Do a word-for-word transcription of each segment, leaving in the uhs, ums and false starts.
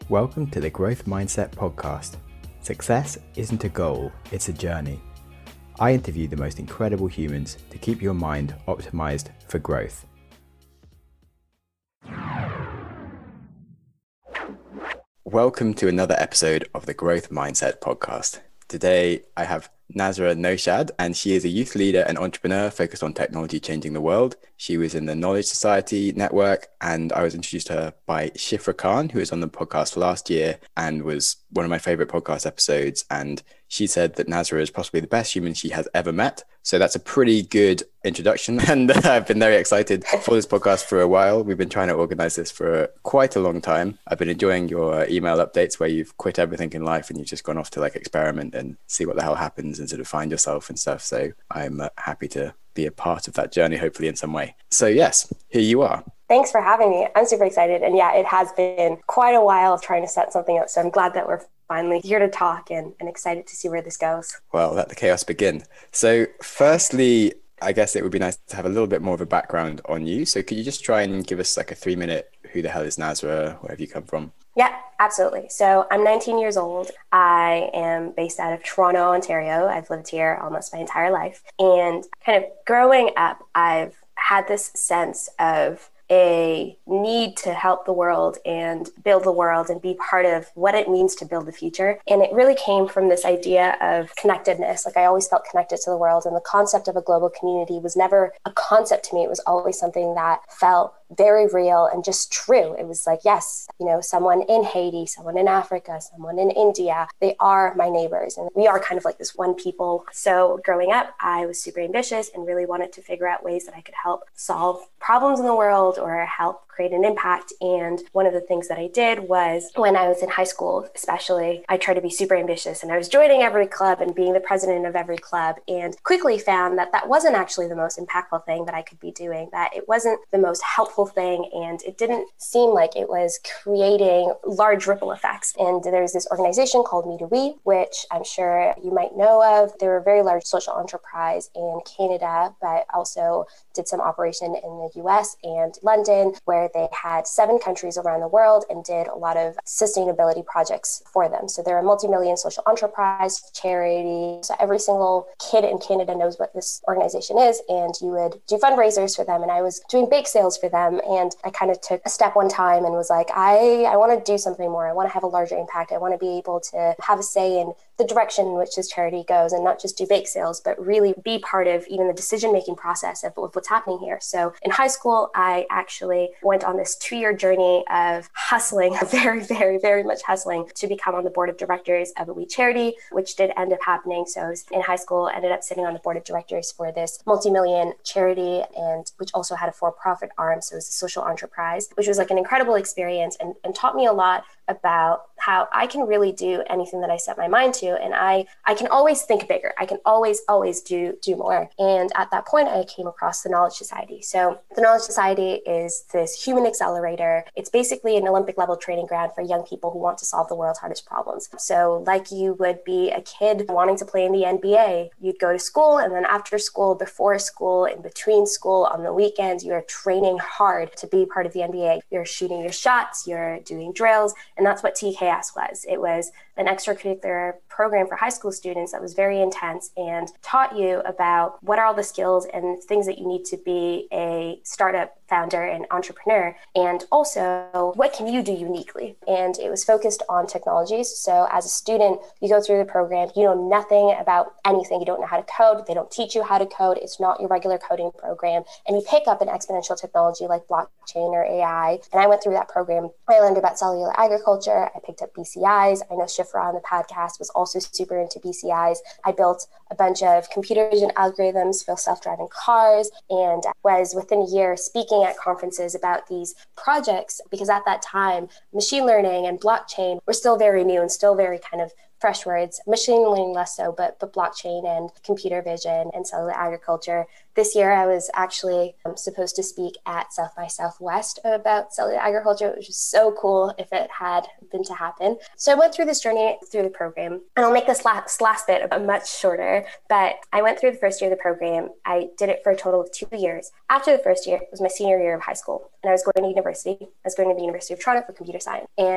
Welcome to the Growth Mindset Podcast. Success isn't a goal, it's a journey. I interview the most incredible humans to keep your mind optimized for growth. Welcome to another episode of the Growth Mindset Podcast. Today, I have Nazra Noshad, and she is a youth leader and entrepreneur focused on technology changing the world. She was in the Knowledge Society network, and I was introduced to her by Shifra Khan, who was on the podcast last year and was one of my favorite podcast episodes. And she said that Nazra is possibly the best human she has ever met. So that's a pretty good introduction. And I've been very excited for this podcast for a while. We've been trying to organize this for quite a long time. I've been enjoying your email updates where you've quit everything in life and you've just gone off to like experiment and see what the hell happens and sort of find yourself and stuff. So I'm uh, happy to be a part of that journey, hopefully in some way. So yes, here you are. Thanks for having me. I'm super excited. And yeah, it has been quite a while of trying to set something up. So I'm glad that we're finally here to talk and, and excited to see where this goes. Well, let the chaos begin. So firstly, I guess it would be nice to have a little bit more of a background on you. So could you just try and give us like a three minute, who the hell is Nazra? Where have you come from? Yeah, absolutely. So I'm nineteen years old. I am based out of Toronto, Ontario. I've lived here almost my entire life. And kind of growing up, I've had this sense of a need to help the world and build the world and be part of what it means to build the future. And it really came from this idea of connectedness. Like I always felt connected to the world, and the concept of a global community was never a concept to me. It was always something that felt very real and just true. It was like, yes, you know, someone in Haiti, someone in Africa, someone in India, they are my neighbors. And we are kind of like this one people. So growing up, I was super ambitious and really wanted to figure out ways that I could help solve problems in the world or help create an impact. And one of the things that I did was when I was in high school, especially, I tried to be super ambitious and I was joining every club and being the president of every club, and quickly found that that wasn't actually the most impactful thing that I could be doing, that it wasn't the most helpful thing, and it didn't seem like it was creating large ripple effects. And there's this organization called Me to We, which I'm sure you might know of. They're a very large social enterprise in Canada, but also did some operation in the U S and London, where they had seven countries around the world and did a lot of sustainability projects for them. So they're a multi-million social enterprise charity. So every single kid in Canada knows what this organization is, and you would do fundraisers for them. And I was doing bake sales for them. And I kind of took a step one time and was like, I, I want to do something more. I want to have a larger impact. I want to be able to have a say in the direction in which this charity goes, and not just do bake sales, but really be part of even the decision-making process of, of what's happening here. So in high school, I actually went on this two-year journey of hustling, very, very, very much hustling to become on the board of directors of a We Charity, which did end up happening. So I was in high school, ended up sitting on the board of directors for this multi-million charity, and which also had a for-profit arm. So it was a social enterprise, which was like an incredible experience and, and taught me a lot about how I can really do anything that I set my mind to. And I, I can always think bigger. I can always, always do, do more. And at that point, I came across the Knowledge Society. So the Knowledge Society is this human accelerator. It's basically an Olympic level training ground for young people who want to solve the world's hardest problems. So like you would be a kid wanting to play in the N B A, you'd go to school, and then after school, before school, in between school, on the weekends, you're training hard to be part of the N B A. You're shooting your shots, you're doing drills. And that's what T K S was. It was an extracurricular program for high school students that was very intense and taught you about what are all the skills and things that you need to be a startup founder and entrepreneur, and also what can you do uniquely. And it was focused on technologies. So as a student, you go through the program, you know nothing about anything. You don't know how to code. They don't teach you how to code. It's not your regular coding program. And you pick up an exponential technology like blockchain or A I. And I went through that program. I learned about cellular agriculture. I picked up B C Is. I know Shifra on the podcast was also super into B C Is. I built a bunch of computer vision algorithms for self-driving cars, and was within a year speaking at conferences about these projects, because at that time, machine learning and blockchain were still very new and still very kind of fresh words. Machine learning less so, but, but blockchain and computer vision and cellular agriculture. This year, I was actually um, supposed to speak at South by Southwest about cellular agriculture, which is so cool if it had been to happen. So I went through this journey through the program, and I'll make this last, last bit much shorter, but I went through the first year of the program. I did it for a total of two years. After the first year, it was my senior year of high school, and I was going to university. I was going to the University of Toronto for computer science. And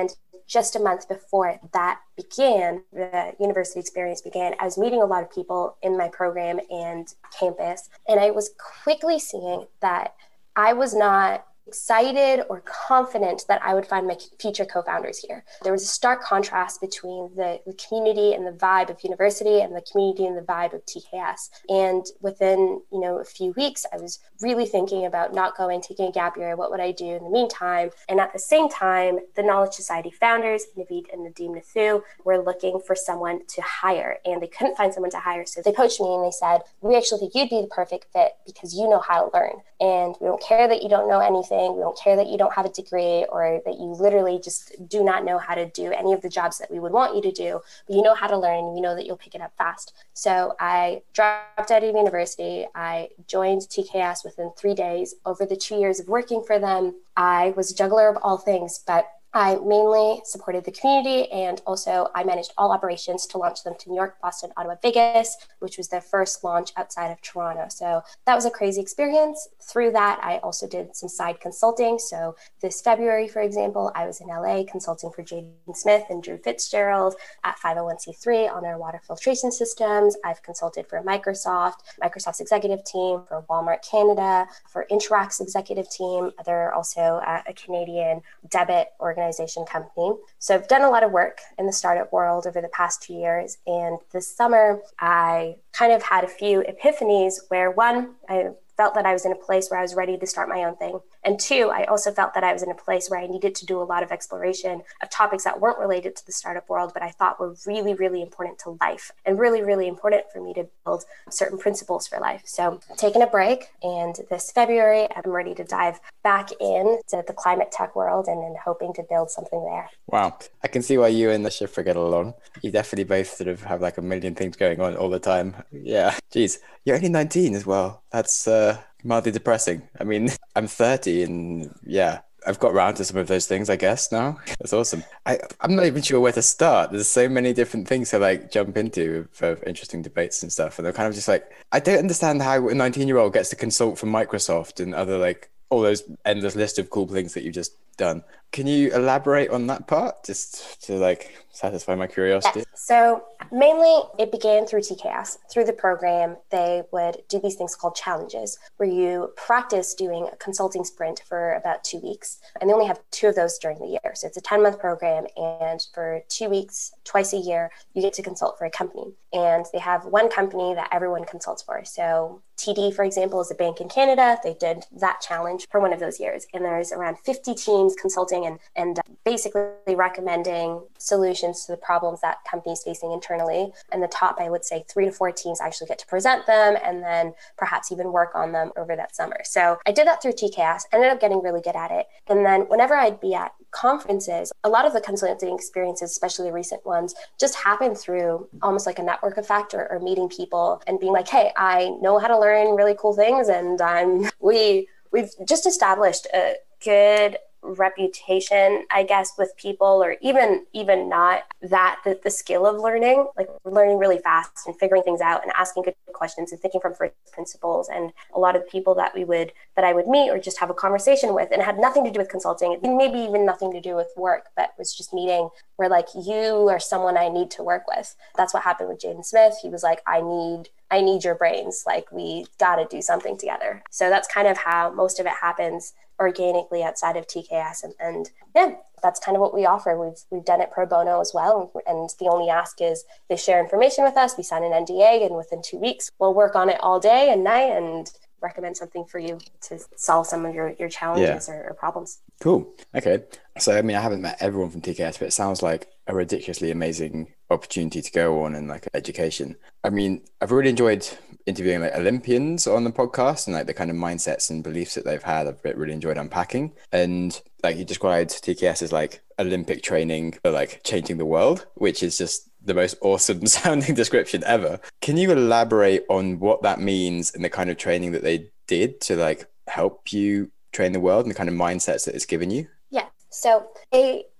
just a month before that began, the university experience began, I was meeting a lot of people in my program and campus, and I was quickly seeing that I was not excited or confident that I would find my future co-founders here. There was a stark contrast between the, the community and the vibe of university and the community and the vibe of T K S. And within, you know, a few weeks, I was really thinking about not going, taking a gap year. What would I do in the meantime? And at the same time, the Knowledge Society founders, Naveed and Nadeem Nathu, were looking for someone to hire, and they couldn't find someone to hire. So they approached me and they said, we actually think you'd be the perfect fit because you know how to learn. And we don't care that you don't know anything. We don't care that you don't have a degree or that you literally just do not know how to do any of the jobs that we would want you to do, but you know how to learn and you know that you'll pick it up fast. So I dropped out of university. I joined T K S within three days. Over the two years of working for them, I was a juggler of all things, but I mainly supported the community, and also I managed all operations to launch them to New York, Boston, Ottawa, Vegas, which was their first launch outside of Toronto. So that was a crazy experience. Through that, I also did some side consulting. So this February, for example, I was in L A consulting for Jaden Smith and Drew Fitzgerald at five oh one c three on their water filtration systems. I've consulted for Microsoft, Microsoft's executive team, for Walmart Canada, for Interact's executive team. They're also a, a Canadian debit organization. organization company. So I've done a lot of work in the startup world over the past two years. And this summer, I kind of had a few epiphanies where, one, I felt that I was in a place where I was ready to start my own thing. And two, I also felt that I was in a place where I needed to do a lot of exploration of topics that weren't related to the startup world, but I thought were really, really important to life and really, really important for me to build certain principles for life. So I'm taking a break, and this February, I'm ready to dive back into the climate tech world and, and hoping to build something there. Wow. I can see why you and the Shifra get along. You definitely both sort of have like a million things going on all the time. Yeah. Geez, you're only nineteen as well. That's uh, mildly depressing. I mean, I'm thirty and yeah, I've got around to some of those things, I guess, now. That's awesome. I, I'm not even sure where to start. There's so many different things to like jump into for interesting debates and stuff. And I'm kind of just like, I don't understand how a nineteen year old gets to consult for Microsoft and other like all those endless list of cool things that you've just done. Can you elaborate on that part just to like satisfy my curiosity? Yes. So mainly it began through T K S. Through the program, they would do these things called challenges where you practice doing a consulting sprint for about two weeks. And they only have two of those during the year. So it's a ten month program. And for two weeks, twice a year, you get to consult for a company. And they have one company that everyone consults for. So T D, for example, is a bank in Canada. They did that challenge for one of those years. And there's around fifty teams consulting and, and basically recommending solutions to the problems that companies facing internally. And the top, I would say, three to four teams actually get to present them and then perhaps even work on them over that summer. So I did that through T K S, ended up getting really good at it. And then whenever I'd be at conferences, a lot of the consulting experiences, especially the recent ones, just happen through almost like a network effect or, or meeting people and being like, hey, I know how to learn really cool things. And I'm, we, we've just established a good reputation, I guess, with people, or even even not that, the, the skill of learning, like learning really fast and figuring things out and asking good questions and thinking from first principles. And a lot of the people that we would that I would meet or just have a conversation with, and it had nothing to do with consulting, and maybe even nothing to do with work, but was just meeting where like, you are someone I need to work with. That's what happened with Jaden Smith. He was like, I need I need your brains. Like, we got to do something together. So that's kind of how most of it happens organically outside of T K S. And, and yeah, that's kind of what we offer. We've we've done it pro bono as well. And the only ask is they share information with us. We sign an N D A, and within two weeks, we'll work on it all day and night and recommend something for you to solve some of your, your challenges yeah. or, or problems. Cool. Okay. So, I mean, I haven't met everyone from T K S, but it sounds like a ridiculously amazing opportunity to go on and like education. I mean, I've really enjoyed interviewing like Olympians on the podcast and like the kind of mindsets and beliefs that they've had. I've really enjoyed unpacking. And like you described T K S as like Olympic training for like changing the world, which is just the most awesome sounding description ever. Can you elaborate on what that means and the kind of training that they did to like help you train the world and the kind of mindsets that it's given you? Yeah. So they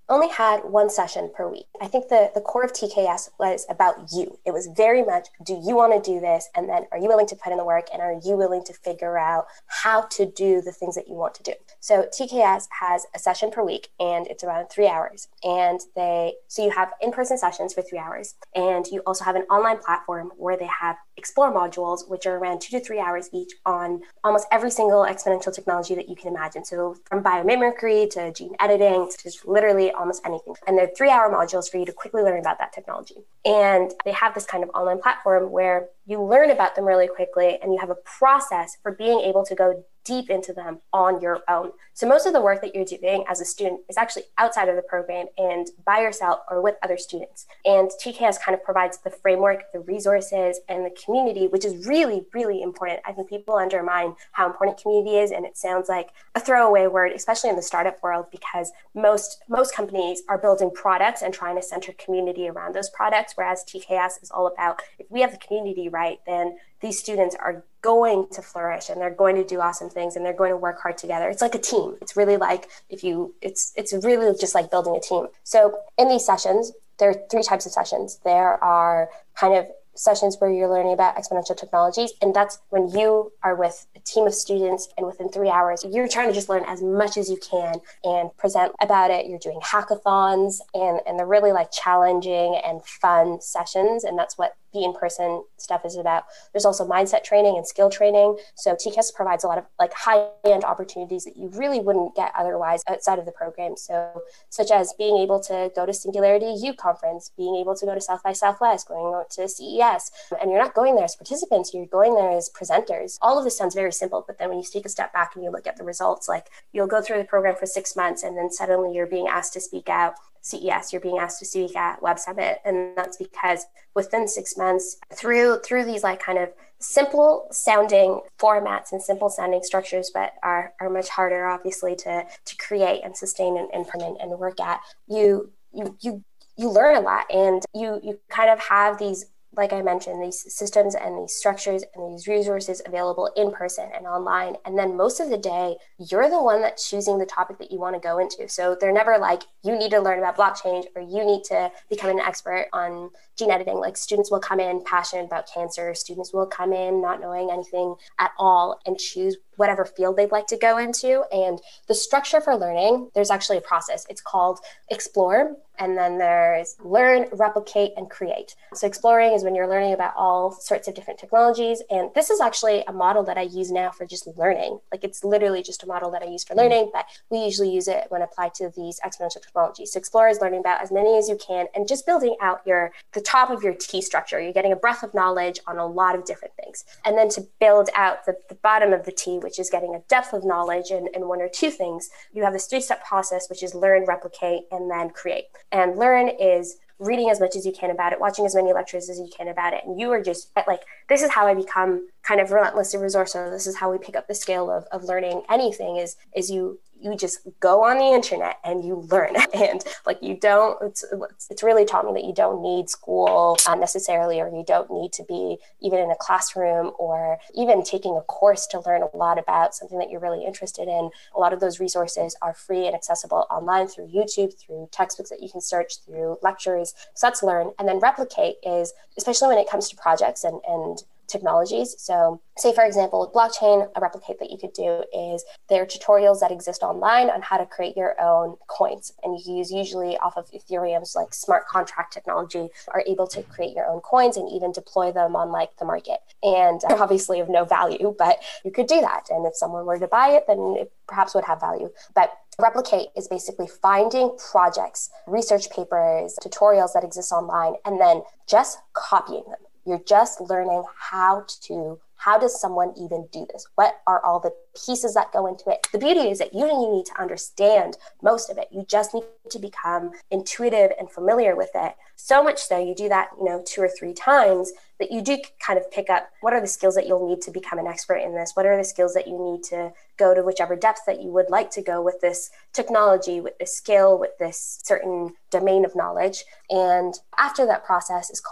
only had one session per week. I think the, the core of T K S was about you. It was very much, do you want to do this? And then are you willing to put in the work? And are you willing to figure out how to do the things that you want to do? So T K S has a session per week, and it's around three hours. And they, so you have in-person sessions for three hours. And you also have an online platform where they have Explore modules, which are around two to three hours each on almost every single exponential technology that you can imagine. So from biomimicry to gene editing to just literally almost anything. And they're three hour modules for you to quickly learn about that technology. And they have this kind of online platform where you learn about them really quickly, and you have a process for being able to go deep into them on your own. So most of the work that you're doing as a student is actually outside of the program and by yourself or with other students. And T K S kind of provides the framework, the resources, and the community, which is really, really important. I think people undermine how important community is, and it sounds like a throwaway word, especially in the startup world, because most most companies are building products and trying to center community around those products, whereas T K S is all about, if we have the community right, then these students are going to flourish and they're going to do awesome things and they're going to work hard together. It's like a team. It's really like if you, it's it's really just like building a team. So in these sessions, there are three types of sessions. There are kind of sessions where you're learning about exponential technologies. And that's when you are with a team of students, and within three hours, you're trying to just learn as much as you can and present about it. You're doing hackathons, and, and they're really like challenging and fun sessions. And that's what the in-person stuff is about. There's also mindset training and skill training. So T K S provides a lot of like high-end opportunities that you really wouldn't get otherwise outside of the program. So such as being able to go to Singularity U conference, being able to go to South by Southwest, going to C E S. And you're not going there as participants, you're going there as presenters. All of this sounds very simple, but then when you take a step back and you look at the results, like you'll go through the program for six months and then suddenly you're being asked to speak out C E S, you're being asked to speak at Web Summit. And that's because within six months, through through these like kind of simple sounding formats and simple sounding structures, but are, are much harder, obviously, to to create and sustain and implement and work at, you you you you learn a lot, and you you kind of have these, like I mentioned, these systems and these structures and these resources available in person and online. And then most of the day, you're the one that's choosing the topic that you want to go into. So they're never like, you need to learn about blockchain or you need to become an expert on gene editing. Like students will come in passionate about cancer. Students will come in not knowing anything at all and choose whatever field they'd like to go into. And the structure for learning, there's actually a process. It's called Explore. And then there's learn, replicate, and create. So exploring is when you're learning about all sorts of different technologies. And this is actually a model that I use now for just learning. Like it's literally just a model that I use for learning, but we usually use it when applied to these exponential technologies. So explore is learning about as many as you can and just building out your the top of your T structure. You're getting a breadth of knowledge on a lot of different things. And then to build out the, the bottom of the T, which is getting a depth of knowledge in, in one or two things, you have this three-step process, which is learn, replicate, and then create. And learn is reading as much as you can about it, watching as many lectures as you can about it. And you are just like, this is how I become kind of relentlessly resourceful. This is how we pick up the scale of, of learning anything is, is you, you just go on the internet and you learn. And like, you don't, it's, it's really taught me that you don't need school uh, necessarily, or you don't need to be even in a classroom or even taking a course to learn a lot about something that you're really interested in. A lot of those resources are free and accessible online through YouTube, through textbooks that you can search, through lectures. So that's learn. And then replicate is, especially when it comes to projects and, and technologies. So say, for example, with blockchain, a replicate that you could do is there are tutorials that exist online on how to create your own coins. And you use usually off of Ethereum's like smart contract technology are able to create your own coins and even deploy them on like the market. And uh, obviously of no value, but you could do that. And if someone were to buy it, then it perhaps would have value. But replicate is basically finding projects, research papers, tutorials that exist online, and then just copying them. You're just learning how to, how does someone even do this? What are all the pieces that go into it? The beauty is that you don't even need to understand most of it. You just need to become intuitive and familiar with it. So much so you do that, you know, two or three times that you do kind of pick up what are the skills that you'll need to become an expert in this? What are the skills that you need to go to whichever depth that you would like to go with this technology, with this skill, with this certain domain of knowledge? And after that process is called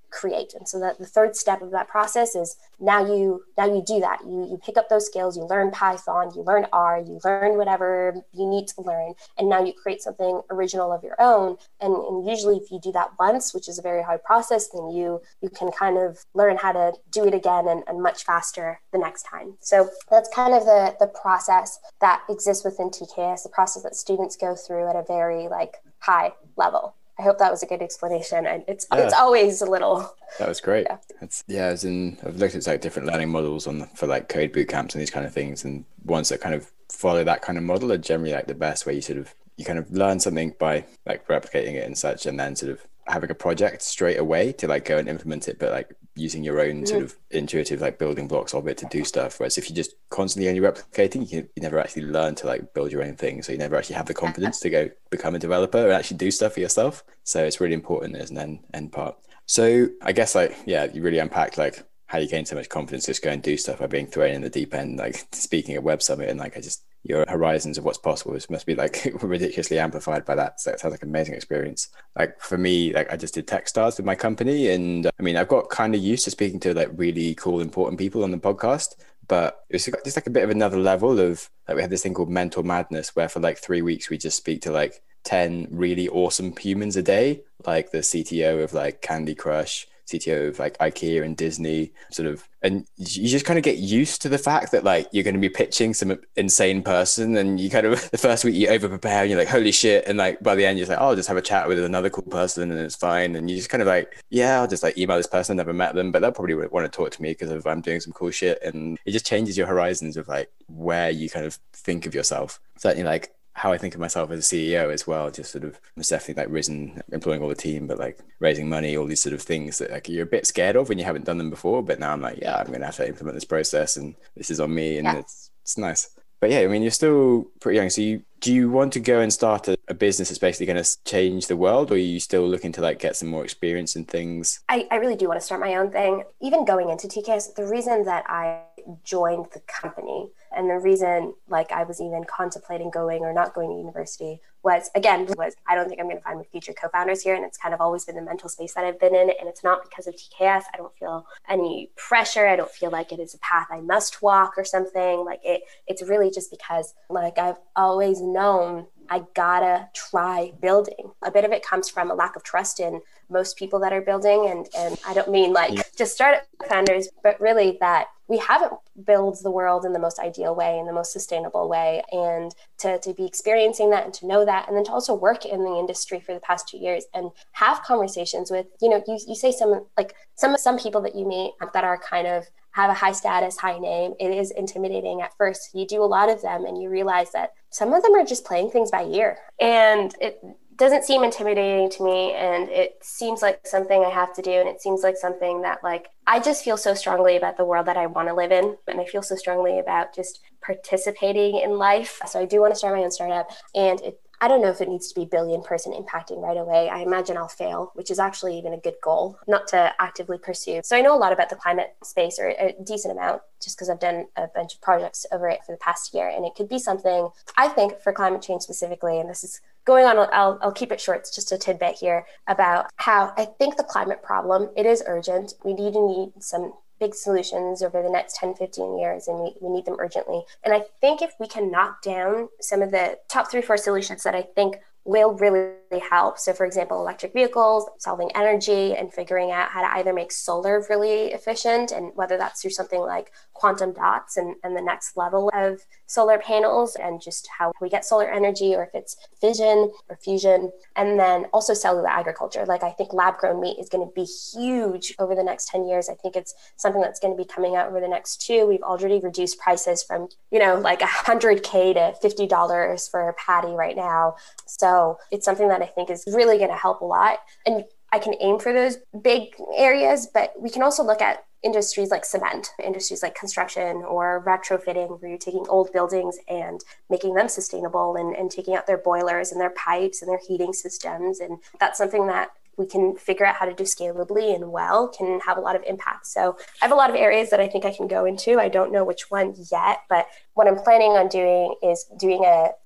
create. And so that the third step of that process is now you now you do that. You you pick up those skills, you learn Python, you learn R, you learn whatever you need to learn, and now you create something original of your own. And, and usually if you do that once, which is a very hard process, then you you can kind of learn how to do it again and, and much faster the next time. So that's kind of the the process that exists within T K S, the process that students go through at a very like high level. I hope that was a good explanation. And it's yeah. it's always a little. That was great. Yeah, it's, yeah as in I've looked at like different learning models on the, for like code boot camps and these kind of things, and ones that kind of follow that kind of model are generally like the best, where you sort of you kind of learn something by like replicating it and such, and then sort of having a project straight away to like go and implement it, but like using your own sort of intuitive like building blocks of it to do stuff. Whereas if you just constantly only replicating, you, can, you never actually learn to like build your own thing. So you never actually have the confidence to go become a developer and actually do stuff for yourself. So it's really important as an end, end part. So I guess like, yeah, you really unpacked like how you gain so much confidence just go and do stuff by being thrown in the deep end, like speaking at Web Summit, and like I just your horizons of what's possible is must be like ridiculously amplified by that. So it sounds like an amazing experience. Like for me, like I just did Techstars with my company, and uh, I mean I've got kind of used to speaking to like really cool, important people on the podcast, but it was just like a bit of another level of like we had this thing called Mental Madness, where for like three weeks we just speak to like ten really awesome humans a day, like the C T O of like Candy Crush, C T O of like IKEA and Disney, sort of, and you just kind of get used to the fact that like you're going to be pitching some insane person, and you kind of the first week you over prepare and you're like holy shit, and like by the end you're like, oh, I'll just have a chat with another cool person and it's fine, and you just kind of like, yeah, I'll just like email this person, I never met them, but they'll probably want to talk to me because of I'm doing some cool shit, and it just changes your horizons of like where you kind of think of yourself. Certainly like how I think of myself as a C E O as well, just sort of was definitely like risen, employing all the team, but like raising money, all these sort of things that like you're a bit scared of when you haven't done them before. But now I'm like, yeah, I'm going to have to implement this process, and this is on me, and yeah. it's it's nice. But yeah, I mean, you're still pretty young. So you, do you want to go and start a, a business that's basically going to change the world, or are you still looking to like get some more experience in things? I, I really do want to start my own thing. Even going into T K S, the reason that I joined the company and the reason like I was even contemplating going or not going to university was, again, was I don't think I'm going to find my future co-founders here. And it's kind of always been the mental space that I've been in. And it's not because of T K S. I don't feel any pressure. I don't feel like it is a path I must walk or something. Like it, it's really just because like I've always known I gotta try building. A bit of it comes from a lack of trust in most people that are building. And, and I don't mean like yeah. just startup founders, but really that we haven't built the world in the most ideal way, in the most sustainable way. And to, to be experiencing that and to know that, and then to also work in the industry for the past two years and have conversations with, you know, you, you say some, like some, some people that you meet that are kind of have a high status, high name. It is intimidating at first. You do a lot of them and you realize that some of them are just playing things by ear. And it doesn't seem intimidating to me, and it seems like something I have to do, and it seems like something that like I just feel so strongly about the world that I want to live in, and I feel so strongly about just participating in life. So I do want to start my own startup, and it I don't know if it needs to be billion person impacting right away. I imagine I'll fail, which is actually even a good goal not to actively pursue. So I know a lot about the climate space, or a decent amount, just because I've done a bunch of projects over it for the past year. And it could be something, I think, for climate change specifically, and this is going on, I'll, I'll keep it short. It's just a tidbit here about how I think the climate problem, it is urgent. We need to need some big solutions over the next ten, fifteen years, and we, we need them urgently. And I think if we can knock down some of the top three, four solutions that I think will really help. So for example, electric vehicles, solving energy, and figuring out how to either make solar really efficient, and whether that's through something like quantum dots and, and the next level of solar panels, and just how we get solar energy, or if it's fission or fusion. And then also cellular agriculture. Like I think lab grown meat is going to be huge over the next ten years. I think it's something that's going to be coming out over the next two. We've already reduced prices from, you know, like one hundred K to fifty dollars for a patty right now. So it's something that I think is really going to help a lot. And I can aim for those big areas, but we can also look at industries like cement, industries like construction or retrofitting, where you're taking old buildings and making them sustainable, and, and taking out their boilers and their pipes and their heating systems. And that's something that we can figure out how to do scalably and well, can have a lot of impact. So I have a lot of areas that I think I can go into. I don't know which one yet, but what I'm planning on doing is doing a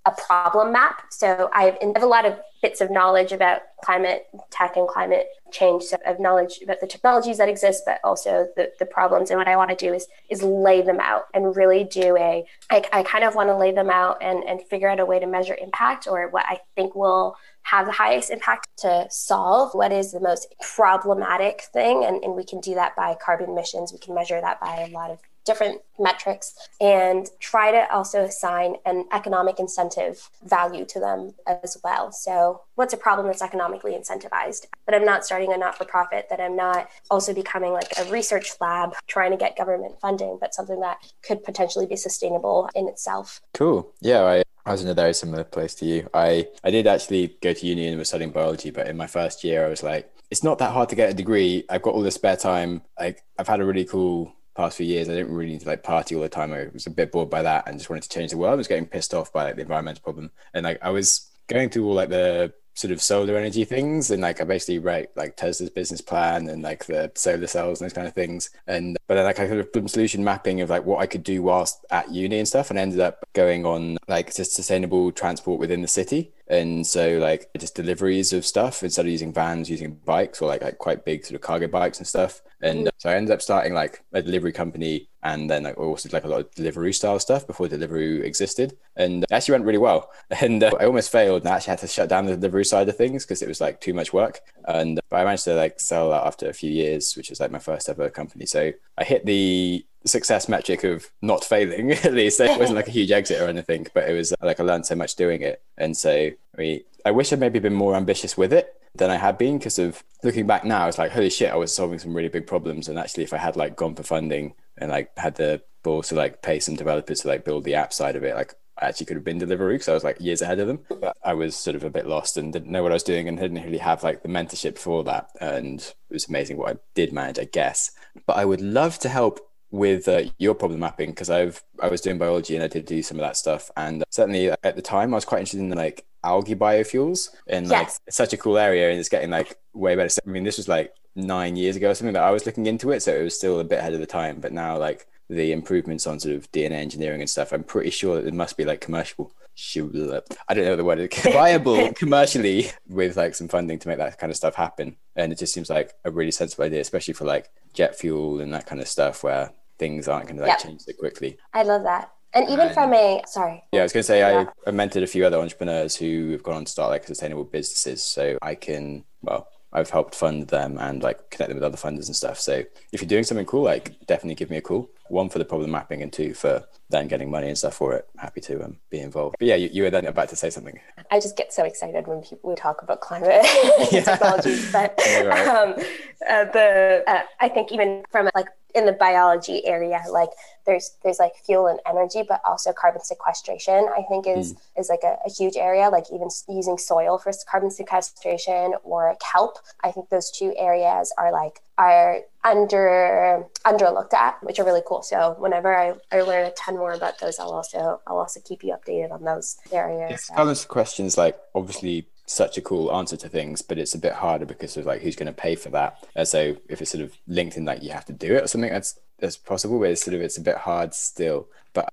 a problem map. So I have, I have a lot of bits of knowledge about climate tech and climate change. So I have knowledge about the technologies that exist, but also the, the problems. And what I want to do is is lay them out and really do a, I, I kind of want to lay them out and, and figure out a way to measure impact, or what I think will have the highest impact to solve what is the most problematic thing. And, and we can do that by carbon emissions. We can measure that by a lot of different metrics, and try to also assign an economic incentive value to them as well. So what's a problem that's economically incentivized? That I'm not starting a not-for-profit, that I'm not also becoming like a research lab trying to get government funding, but something that could potentially be sustainable in itself. Cool. Yeah, I, I was in a very similar place to you. I, I did actually go to uni and was studying biology, but in my first year I was like, it's not that hard to get a degree. I've got all this spare time. Like, I've had a really cool past few years. I didn't really need to like party all the time. I was a bit bored by that and just wanted to change the world. I was getting pissed off by like the environmental problem, and like I was going through all like the sort of solar energy things, and like I basically write like Tesla's business plan and like the solar cells and those kind of things. And but then like I kind of did solution mapping of like what I could do whilst at uni and stuff, and ended up going on like just sustainable transport within the city. And so like just deliveries of stuff, instead of using vans, using bikes, or like, like quite big sort of cargo bikes and stuff. And uh, so I ended up starting like a delivery company, and then like also did like a lot of Deliveroo style stuff before Deliveroo existed. And it actually went really well. And uh, I almost failed, and I actually had to shut down the Deliveroo side of things because it was like too much work. And uh, but I managed to like sell that after a few years, which was like my first ever company. So I hit the success metric of not failing, at least. It wasn't like a huge exit or anything, but it was like I learned so much doing it. And so I mean, I wish I'd maybe been more ambitious with it than I had been, because of looking back now, it's like, holy shit, I was solving some really big problems. And actually, if I had like gone for funding and like had the balls to like pay some developers to like build the app side of it, like I actually could have been Deliveroo, because I was like years ahead of them. But I was sort of a bit lost and didn't know what I was doing, and didn't really have like the mentorship for that. And it was amazing what I did manage, I guess. But I would love to help with uh, your problem mapping, because I've I was doing biology and I did do some of that stuff. And certainly at the time I was quite interested in like algae biofuels, and like Yes. it's such a cool area, and it's getting like way better stuff. I mean, this was like nine years ago or something that I was looking into it, so it was still a bit ahead of the time. But now like the improvements on sort of D N A engineering and stuff, I'm pretty sure that it must be like commercial. I don't know the word is viable commercially, with like some funding to make that kind of stuff happen. And it just seems like a really sensible idea, especially for like jet fuel and that kind of stuff, where things aren't going to like Yep. change so quickly. I love that. And even And- from a, sorry. Yeah, I was going to say, Yeah. I, I mentored a few other entrepreneurs who have gone on to start like sustainable businesses. So I can, well, I've helped fund them and like connect them with other funders and stuff. So if you're doing something cool, like definitely give me a call. One, for the problem mapping, and two, for then getting money and stuff for it. Happy to um, be involved. But yeah, you, you were then about to say something. I just get so excited when people we talk about climate Yeah. technologies. But You're right. um, uh, the uh, I think even from like in the biology area, like there's there's like fuel and energy, but also carbon sequestration, I think is mm. is like a, a huge area. Like even using soil for carbon sequestration or kelp. I think those two areas are like are under under looked at, which are really cool. So whenever I, I learn a ton more about those, I'll also I'll also keep you updated on those areas. Yes, so. carbon sequestration is like obviously such a cool answer to things, but it's a bit harder because of like who's going to pay for that. Uh, so if it's sort of linked in like you have to do it or something, that's that's possible, but it's sort of it's a bit hard still. But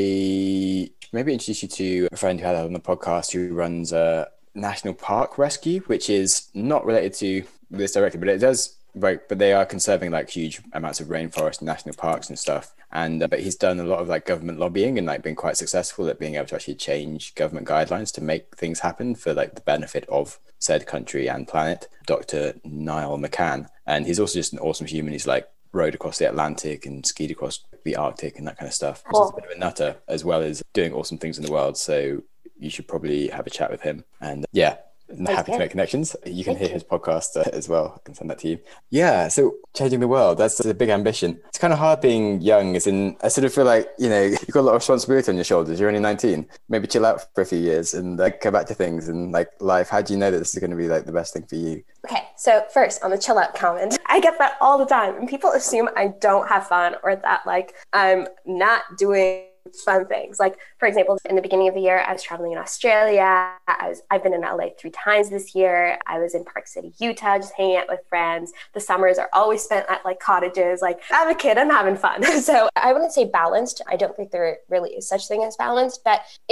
I maybe introduce you to a friend who had on the podcast who runs a national park rescue, which is not related to this directly, but it does. Right, but they are conserving like huge amounts of rainforest and national parks and stuff. And uh, but he's done a lot of like government lobbying and like been quite successful at being able to actually change government guidelines to make things happen for like the benefit of said country and planet. Doctor Niall McCann, and he's also just an awesome human. He's like rode across the Atlantic and skied across the Arctic and that kind of stuff. He's Cool. a bit of a nutter, as well as doing awesome things in the world. So you should probably have a chat with him. And uh, yeah. I'm happy good. to make connections. You can Thank hear you. his podcast uh, as well. I can send that to you. Yeah, so changing the world, that's a big ambition. It's kind of hard being young, as in, I sort of feel like, you know, you've got a lot of responsibility on your shoulders. You're only nineteen. Maybe chill out for a few years and like, go back to things and like life. How do you know that this is going to be like the best thing for you? Okay, so first on the chill out comment, I get that all the time. And people assume I don't have fun or that like I'm not doing fun things. Like, for example, in the beginning of the year, I was traveling in Australia. I was, I've been in L A three times this year. I was in Park City, Utah, just hanging out with friends. The summers are always spent at like cottages. Like, I'm a kid, I'm having fun. So I wouldn't say balanced. I don't think there really is such thing as balanced, but it's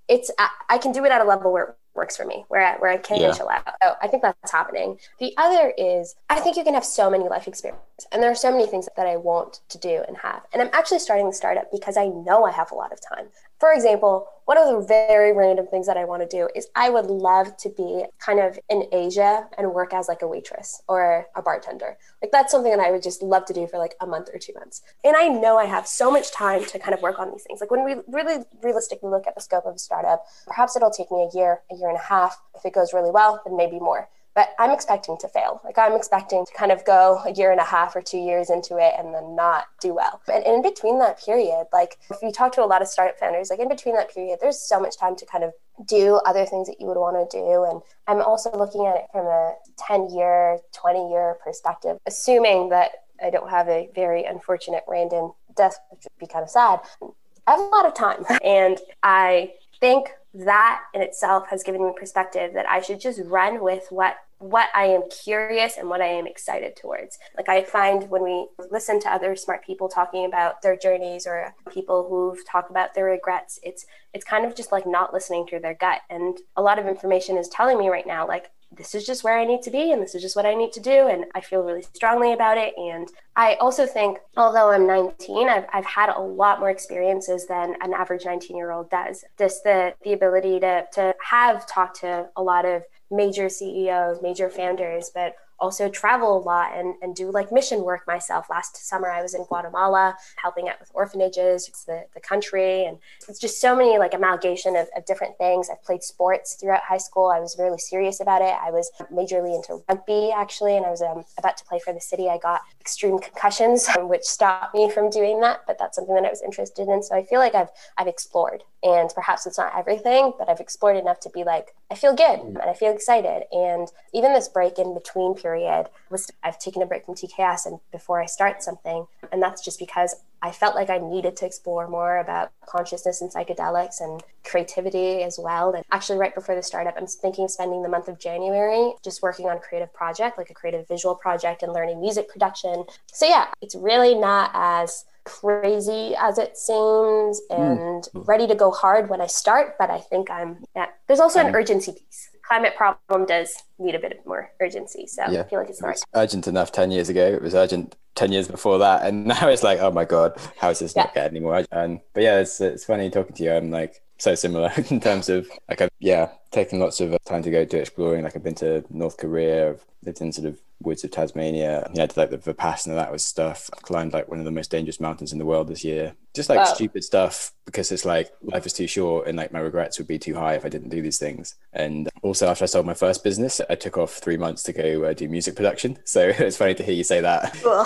it's, I, I can do it at a level where it works for me, where I, where I can Yeah. chill out. So I think that's happening. The other is, I think you can have so many life experiences, and there are so many things that I want to do and have. And I'm actually starting the startup because I know I have a lot of time. For example, one of the very random things that I want to do is I would love to be kind of in Asia and work as like a waitress or a bartender. Like that's something that I would just love to do for like a month or two months. And I know I have so much time to kind of work on these things. Like when we really realistically look at the scope of a startup, perhaps it'll take me a year, a year and a half. If it goes really well, then maybe more. But I'm expecting to fail. Like I'm expecting to kind of go a year and a half or two years into it and then not do well. And in between that period, like if you talk to a lot of startup founders, like in between that period, there's so much time to kind of do other things that you would want to do. And I'm also looking at it from a ten year, twenty year perspective, assuming that I don't have a very unfortunate random death, which would be kind of sad. I have a lot of time. And I think that in itself has given me perspective that I should just run with what what I am curious and what I am excited towards. Like I find when we listen to other smart people talking about their journeys or people who've talked about their regrets, it's it's kind of just like not listening to their gut. And a lot of information is telling me right now, like, this is just where I need to be and this is just what I need to do. And I feel really strongly about it. And I also think, although I'm nineteen, I've, I've had a lot more experiences than an average nineteen year old does. Just the, the ability to, to have talked to a lot of major C E Os, major founders, but also travel a lot and, and do like mission work myself. Last summer, I was in Guatemala helping out with orphanages, it's the, the country. And it's just so many like amalgamation of, of different things. I've played sports throughout high school. I was really serious about it. I was majorly into rugby actually. And I was um, about to play for the city. I got extreme concussions, um, which stopped me from doing that. But that's something that I was interested in. So I feel like I've, I've explored, and perhaps it's not everything, but I've explored enough to be like, I feel good and I feel excited. And even this break in between period was, I've taken a break from T K S and before I start something. And that's just because I felt like I needed to explore more about consciousness and psychedelics and creativity as well. And actually right before the startup, I'm thinking of spending the month of January just working on a creative project, like a creative visual project and learning music production. So yeah, it's really not as crazy as it seems and mm. ready to go hard when I start. But I think I'm, yeah, there's also an urgency piece. Climate problem does need a bit of more urgency. So yeah. I feel like it's, it was urgent enough ten years ago. It was urgent ten years before that. And now it's like, oh my God, how is this yeah. not getting any more? And, but yeah, it's, it's funny talking to you. I'm like so similar in terms of like, I've, yeah, taken lots of time to go to exploring. Like I've been to North Korea, I've lived in sort of woods of Tasmania. Yeah, I did like the Vipassana, that was stuff. I climbed like one of the most dangerous mountains in the world this year. Just like wow. stupid stuff, because it's like life is too short and like my regrets would be too high if I didn't do these things. And also after I sold my first business, I took off three months to go uh, do music production. So it's funny to hear you say that. Cool.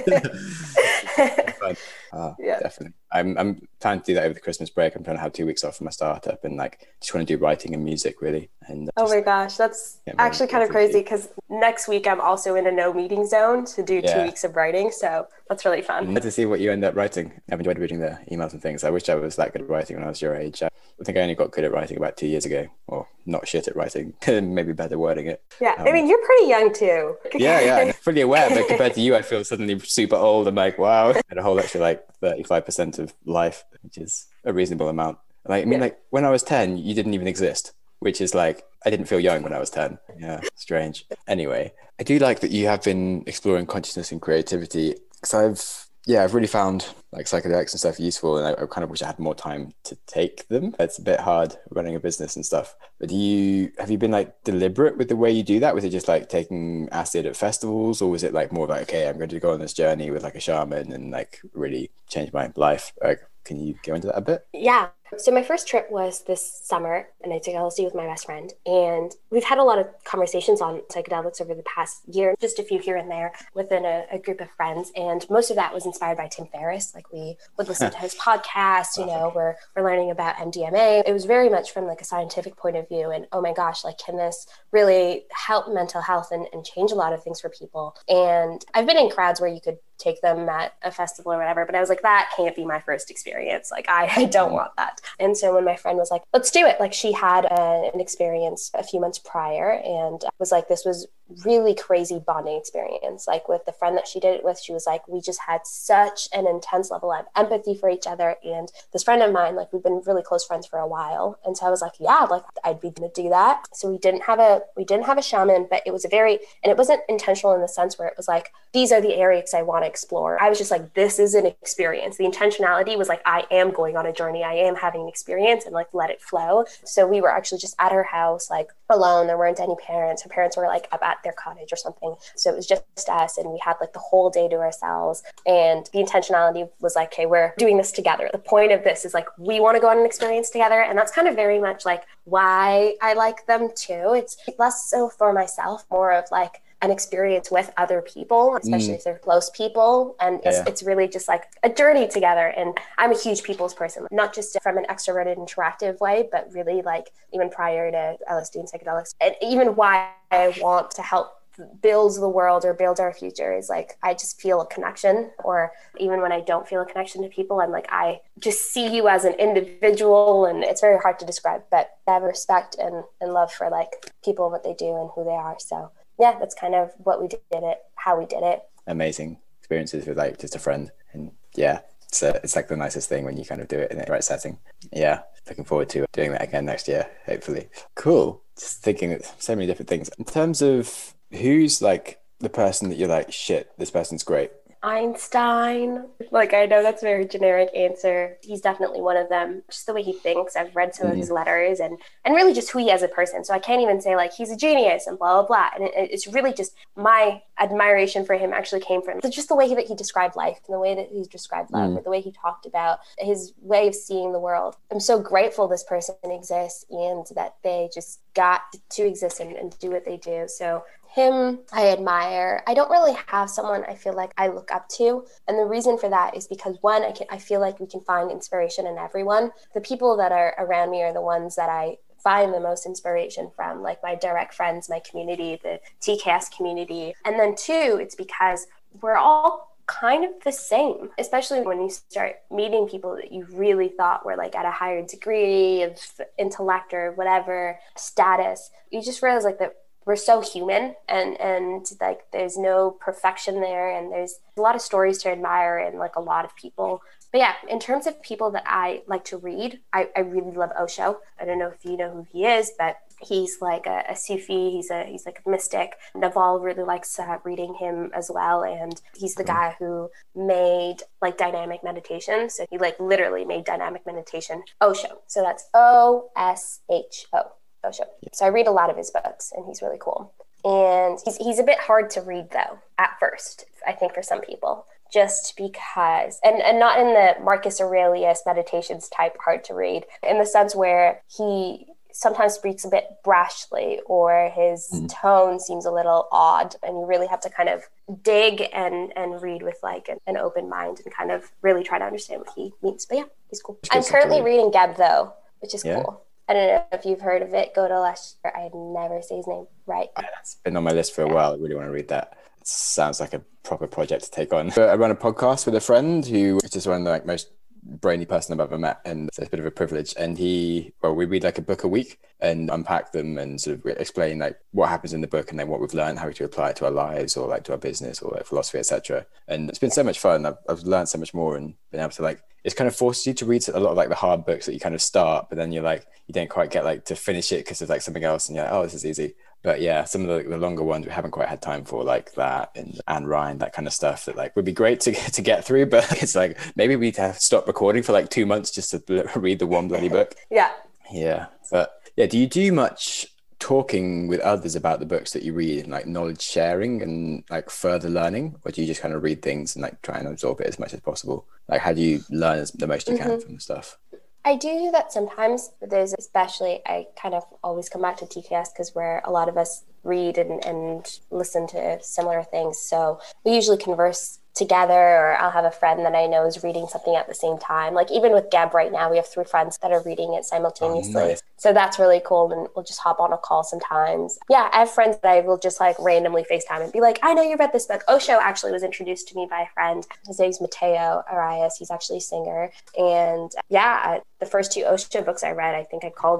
Uh, yeah, definitely. I'm I'm planning to do that over the Christmas break. I'm trying to have two weeks off for my startup and like just want to do writing and music really. And oh just, my gosh, that's yeah, actually kind of crazy because next week I'm also in a no meeting zone to do yeah. two weeks of writing. So that's really fun. I'd to see what you end up writing. I've enjoyed reading the emails and things. I wish I was that good at writing when I was your age. I think I only got good at writing about two years ago, or not shit at writing, maybe better wording it. Yeah, um, I mean, you're pretty young too. yeah, yeah, I'm fully aware, but compared to you, I feel suddenly super old. I'm like, wow, I had a whole extra like thirty-five percent of life, which is a reasonable amount. Like, I mean, yeah. like when I was ten, you didn't even exist, which is like, I didn't feel young when I was ten. Yeah, strange. Anyway, I do like that you have been exploring consciousness and creativity, because I've, yeah, I've really found like psychedelics and stuff useful, and I, I kind of wish I had more time to take them. It's a bit hard running a business and stuff. But do you, have you been like deliberate with the way you do that? Was it just like taking acid at festivals, or was it like more like, okay, I'm going to go on this journey with like a shaman and like really change my life? Like, can you go into that a bit? Yeah. So my first trip was this summer, and I took L S D with my best friend. And we've had a lot of conversations on psychedelics over the past year, just a few here and there within a, a group of friends. And most of that was inspired by Tim Ferriss. Like we would listen to his podcast, you know, we're, we're learning about M D M A. It was very much from like a scientific point of view. And oh my gosh, like can this really help mental health and, and change a lot of things for people? And I've been in crowds where you could take them at a festival or whatever, but I was like, that can't be my first experience. Like I, I don't want that. And so when my friend was like, let's do it, like she had a, an experience a few months prior and was like, this was really crazy bonding experience. Like with the friend that she did it with, she was like, we just had such an intense level of empathy for each other. And this friend of mine, like we've been really close friends for a while. And so I was like, yeah, like I'd be gonna do that. So we didn't have a, we didn't have a shaman, but it was a very, and it wasn't intentional in the sense where it was like, these are the areas I want to explore. I was just like, this is an experience. The intentionality was like, I am going on a journey. I am having an experience, and like, let it flow. So we were actually just at her house, like alone. There weren't any parents. Her parents were like up at their cottage or something. So it was just us, and we had like the whole day to ourselves. And the intentionality was like, okay, we're doing this together. The point of this is like, we want to go on an experience together. And that's kind of very much like why I like them too. It's less so for myself, more of like an experience with other people, especially mm. if they're close people. And yeah. it's, it's really just like a journey together. And I'm a huge people's person, not just from an extroverted, interactive way, but really like even prior to L S D and psychedelics, and even why I want to help build the world or build our future is like, I just feel a connection. Or even when I don't feel a connection to people, I'm like, I just see you as an individual, and it's very hard to describe, but I have respect and, and love for like people, what they do and who they are. So yeah, that's kind of what we did it, how we did it. Amazing experiences with like just a friend. And yeah, it's, a, it's like the nicest thing when you kind of do it in the right setting. Yeah, looking forward to doing that again next year, hopefully. Cool. Just thinking of so many different things. In terms of who's like the person that you're like, shit, this person's great? Einstein. Like, I know that's a very generic answer. He's definitely one of them. Just the way he thinks. I've read some mm. of his letters, and and really just who he is as a person. So I can't even say like he's a genius and blah, blah, blah. And it, it's really just my admiration for him actually came from just the way that he described life and the way that he described love, mm. or the way he talked about his way of seeing the world. I'm so grateful this person exists and that they just got to exist and, and do what they do. So him, I admire. I don't really have someone I feel like I look up to. And the reason for that is because, one, I can I feel like we can find inspiration in everyone. The people that are around me are the ones that I find the most inspiration from, like my direct friends, my community, the T K S community. And then two, it's because we're all kind of the same, especially when you start meeting people that you really thought were like at a higher degree of intellect or whatever status. You just realize like that we're so human, and, and like there's no perfection there, and there's a lot of stories to admire in like a lot of people. But yeah, in terms of people that I like to read, I, I really love Osho. I don't know if you know who he is, but he's like a, a Sufi. He's a he's like a mystic. Naval really likes uh, reading him as well, and he's the guy who made like dynamic meditation. So he like literally made dynamic meditation Osho. So that's O S H O. Osho. So I read a lot of his books, and he's really cool. And he's he's a bit hard to read though at first, I think, for some people, just because, and, and not in the Marcus Aurelius Meditations type hard to read, in the sense where he sometimes speaks a bit brashly, or his mm. tone seems a little odd, and you really have to kind of dig and, and read with like an, an open mind and kind of really try to understand what he means. But yeah, he's cool. I'm currently reading Geb though, which is yeah. cool. I don't know if you've heard of it. Godel. I never say his name right. It's been on my list for a while. I really want to read that. It sounds like a proper project to take on. I run a podcast with a friend who is just one of the like, most brainy person I've ever met, and so it's a bit of a privilege. And he, well, we read like a book a week and unpack them and sort of explain like what happens in the book and then what we've learned, how we to apply it to our lives or like to our business or like philosophy, et cetera. And it's been so much fun. I've, I've learned so much more and been able to like, it's kind of forces you to read a lot of like the hard books that you kind of start, but then you're like, you don't quite get like to finish it because there's like something else and you're like, oh, this is easy. But yeah, some of the, the longer ones we haven't quite had time for, like that and Anne Ryan, that kind of stuff that like would be great to to get through. But it's like maybe we need to stop recording for like two months just to read the one bloody book. Yeah. Yeah. But yeah, do you do much talking with others about the books that you read and like knowledge sharing and like further learning, or do you just kind of read things and like try and absorb it as much as possible? Like how do you learn as, the most you mm-hmm. can from the stuff? I do do that sometimes, but there's especially, I kind of always come back to T K S because where a lot of us read and, and listen to similar things. So we usually converse together, or I'll have a friend that I know is reading something at the same time. Like even with Geb right now, we have three friends that are reading it simultaneously. Oh, nice. So that's really cool. And we'll just hop on a call sometimes. Yeah, I have friends that I will just like randomly FaceTime and be like, I know you read this book. Osho actually was introduced to me by a friend. His name's Mateo Arias. He's actually a singer. And yeah, I, the first two Osho books I read, I think I called him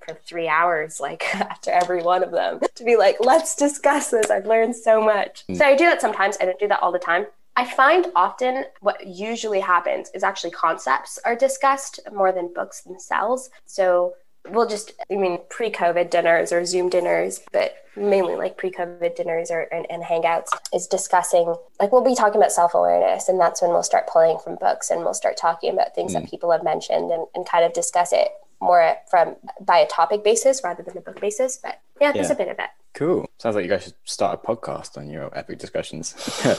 for three hours, like after every one of them, to be like, let's discuss this. I've learned so much. Mm. So I do that sometimes. I don't do that all the time. I find often what usually happens is actually concepts are discussed more than books themselves. So we'll just, I mean, pre-COVID dinners or Zoom dinners, but mainly like pre-COVID dinners or and, and hangouts is discussing, like we'll be talking about self-awareness, and that's when we'll start pulling from books and we'll start talking about things mm. that people have mentioned and, and kind of discuss it more from by a topic basis rather than a book basis. But yeah, there's yeah. a bit of it. Cool. Sounds like you guys should start a podcast on your epic discussions.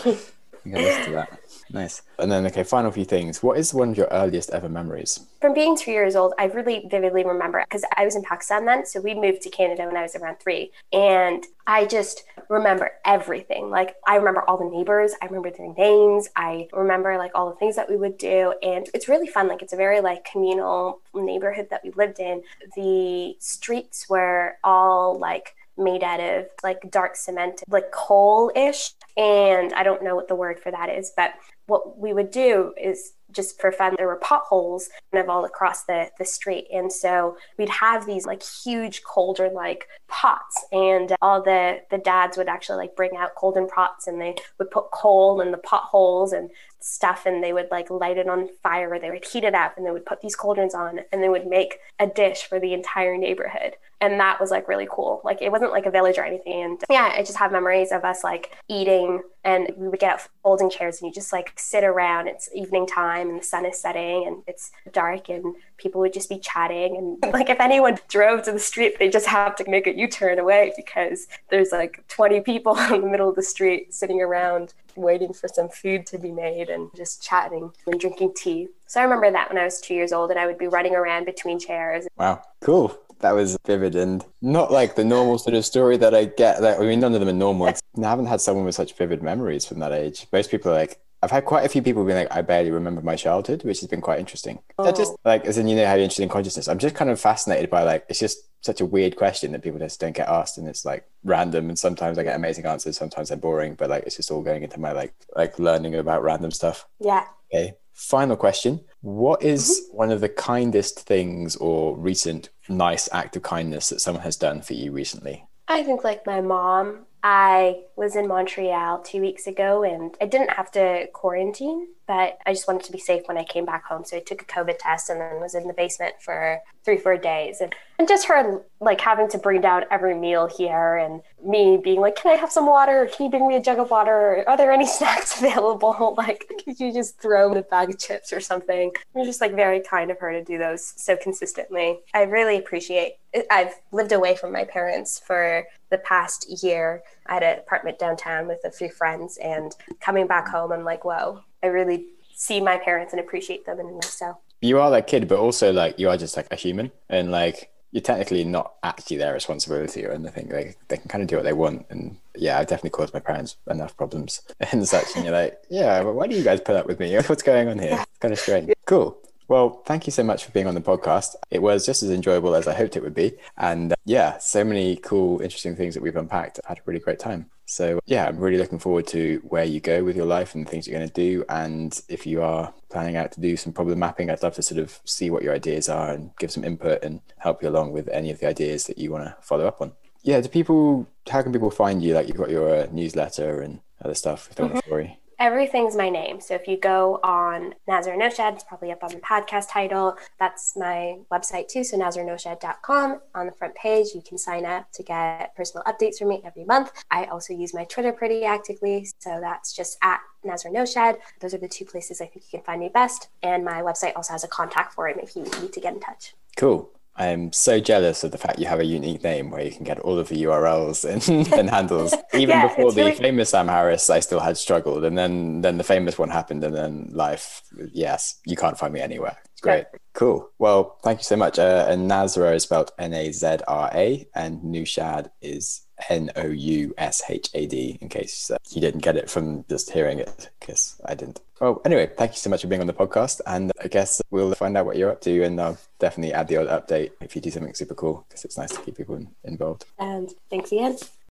You can listen to that. Nice. And then, okay, final few things. What is one of your earliest ever memories? From being three years old, I really vividly remember it because I was in Pakistan then. So we moved to Canada when I was around three. And I just remember everything. Like, I remember all the neighbors. I remember their names. I remember, like, all the things that we would do. And it's really fun. Like, it's a very, like, communal neighborhood that we lived in. The streets were all, like, made out of like dark cement, like coal-ish. And I don't know what the word for that is, but what we would do is just for fun, there were potholes kind of all across the, the street. And so we'd have these like huge cauldron-like pots, and all the, the dads would actually like bring out cauldron pots, and they would put coal in the potholes and stuff, and they would like light it on fire, or they would heat it up, and they would put these cauldrons on, and they would make a dish for the entire neighborhood. And that was like really cool. Like, it wasn't like a village or anything. And yeah, I just have memories of us like eating, and we would get out folding chairs and you just like sit around. It's evening time and the sun is setting and it's dark, and people would just be chatting. And like, if anyone drove to the street, they just have to make a U-turn away because there's like twenty people in the middle of the street sitting around waiting for some food to be made and just chatting and drinking tea. So I remember that when I was two years old, and I would be running around between chairs. Wow, cool. That was vivid and not like the normal sort of story that I get. Like, I mean, none of them are normal. I haven't had someone with such vivid memories from that age. Most people are like, I've had quite a few people being like, I barely remember my childhood, which has been quite interesting. Oh. That just like, as in, you know, how you're interested in consciousness. I'm just kind of fascinated by like, it's just such a weird question that people just don't get asked, and it's like random. And sometimes I get amazing answers, sometimes they're boring, but like, it's just all going into my like, like learning about random stuff. Yeah. Okay. Final question. What is mm-hmm. one of the kindest things or recent nice act of kindness that someone has done for you recently? I think like my mom. I was in Montreal two weeks ago, and I didn't have to quarantine, but I just wanted to be safe when I came back home. So I took a COVID test and then was in the basement for three, four days. And, and just her like having to bring down every meal here, and me being like, can I have some water? Can you bring me a jug of water? Are there any snacks available? Like, could you just throw me a bag of chips or something? It was just like very kind of her to do those so consistently. I really appreciate it. I've lived away from my parents for the past year. I had an apartment downtown with a few friends, and coming back home, I'm like, whoa, I really see my parents and appreciate them. And so you are that kid, but also like you are just like a human, and like you're technically not actually their responsibility or anything. Like, they can kind of do what they want. And yeah, I've definitely caused my parents enough problems and such. And you're like, yeah, well, why do you guys put up with me? What's going on here? It's kind of strange. Cool. Well, thank you so much for being on the podcast. It was just as enjoyable as I hoped it would be. And uh, yeah, so many cool, interesting things that we've unpacked. I had a really great time. So yeah, I'm really looking forward to where you go with your life and the things you're going to do. And if you are planning out to do some problem mapping, I'd love to sort of see what your ideas are and give some input and help you along with any of the ideas that you want to follow up on. Yeah, do people, how can people find you? Like, you've got your uh, newsletter and other stuff if they want a story. Everything's my name. So if you go on Nazra Noshad, it's probably up on the podcast title. That's my website too. So nazra noshad dot com. On the front page, you can sign up to get personal updates from me every month. I also use my Twitter pretty actively. So that's just at Nazra Noshad. Those are the two places I think you can find me best. And my website also has a contact form if you need to get in touch. Cool. I'm so jealous of the fact you have a unique name where you can get all of the U R Ls and, and handles. Even yeah, before the really... famous Sam Harris, I still had struggled. And then, then the famous one happened, and then life, yes, you can't find me anywhere. It's great. Yeah. Cool. Well, thank you so much. Uh, and Nazra is spelled N A Z R A, and Noushad is N O U S H A D, in case uh, you didn't get it from just hearing it, because I didn't. Well, anyway, thank you so much for being on the podcast, and I guess we'll find out what you're up to, and I'll definitely add the odd update if you do something super cool, because it's nice to keep people involved. And thanks again.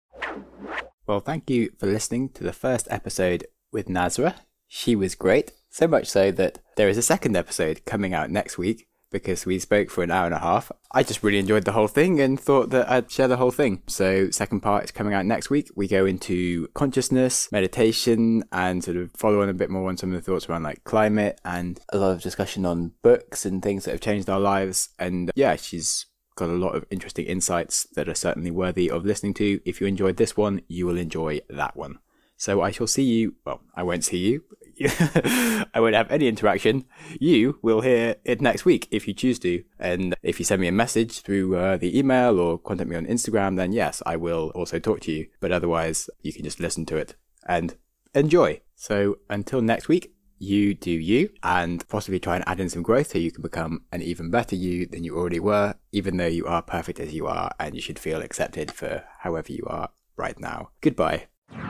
Well, thank you for listening to the first episode with Nazra. She was great, so much so that there is a second episode coming out next week, because we spoke for an hour and a half. I just really enjoyed the whole thing and thought that I'd share the whole thing. So second part is coming out next week. We go into consciousness, meditation, and sort of follow on a bit more on some of the thoughts around like climate and a lot of discussion on books and things that have changed our lives. And yeah, she's got a lot of interesting insights that are certainly worthy of listening to. If you enjoyed this one, you will enjoy that one. So I shall see you. Well, I won't see you. I won't have any interaction. You will hear it next week if you choose to. And if you send me a message through uh, the email or contact me on Instagram, then yes, I will also talk to you. But otherwise, you can just listen to it and enjoy. So until next week, you do you, and possibly try and add in some growth so you can become an even better you than you already were, even though you are perfect as you are, and you should feel accepted for however you are right now. Goodbye.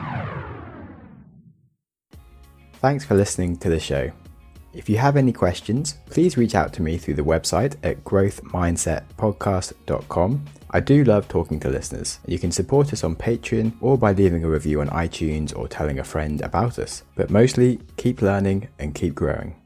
Thanks for listening to the show. If you have any questions, please reach out to me through the website at growth mindset podcast dot com. I do love talking to listeners. You can support us on Patreon or by leaving a review on iTunes or telling a friend about us. But mostly, keep learning and keep growing.